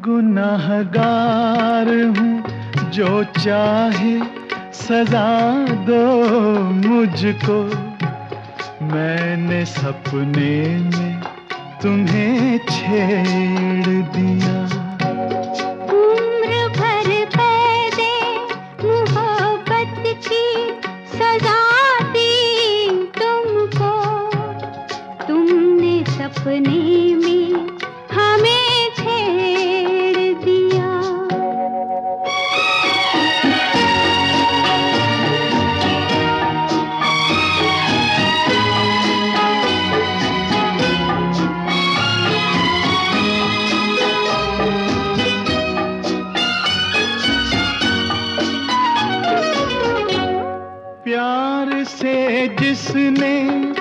गुनाहगार हूँ, जो चाहे सजा दो मुझको। मैंने सपने में तुम्हें छेड़ दिया। उम्र भर पैदे मोहब्बत की सजा दी तुमको। तुमने सपने में हमें छेड़ दिया। प्यार से जिसने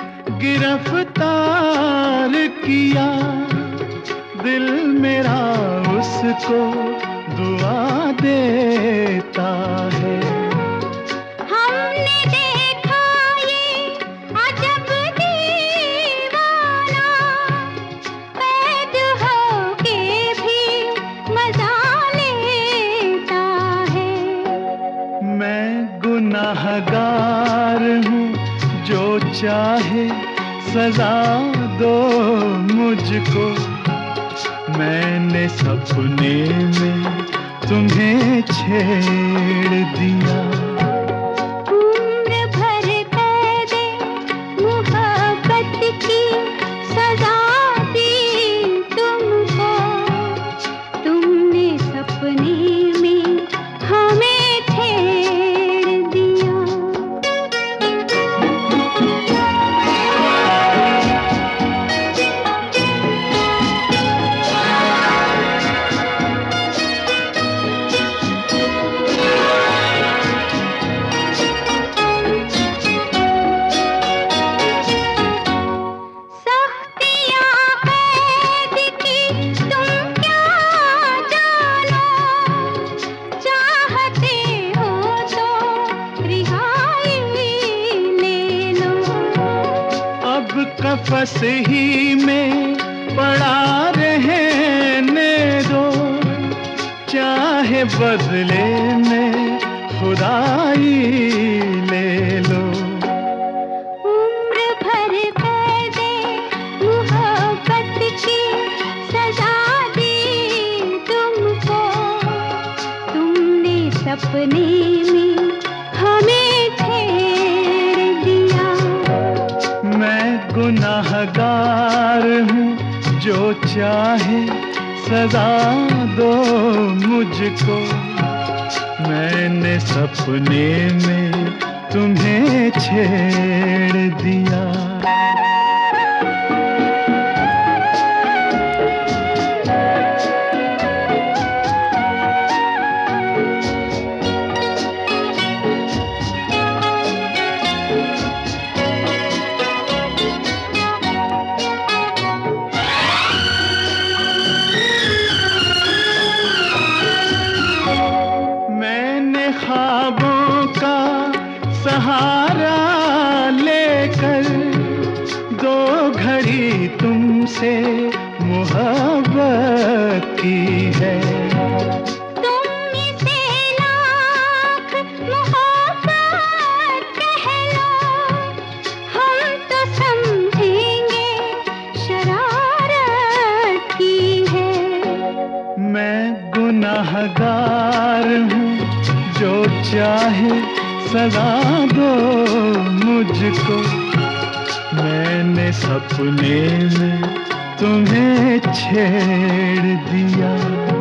गिरफ्तार किया, दिल मेरा उसको दुआ देता है। हमने देखा ये अजब दीवाना, कैद होके भी मजा लेता है। मैं गुनाहगार हूँ, जो चाहे सजा दो मुझको। मैंने सपने में तुम्हें छेड़ दिया। उम्र भर कैदे मोहब्बत की सजा दी तुमको। तुमने सपने में हमें छेड़ दिया। कफस ही में पड़ा रहने दो, चाहे बदले में खुदाई ले लो। उम्र भर कैदे मोहब्बत की सजा दी तुमको। तुमने सपने में हमें छेड़ दिया। मैं गुनाहगार हूँ, जो चाहे सजा दो मुझको। मैंने सपने में तुम्हें छेड़ दिया। ख्वाबों का सहारा लेकर दो घड़ी तुमसे मोहब्बत की है। तुम इसे लाख मोहब्बत कह लो, हम तो समझेंगे शरारत की है। मैं गुनाहगार हूँ, जो चाहे सजा दो मुझको। मैंने सपने में तुम्हें छेड़ दिया।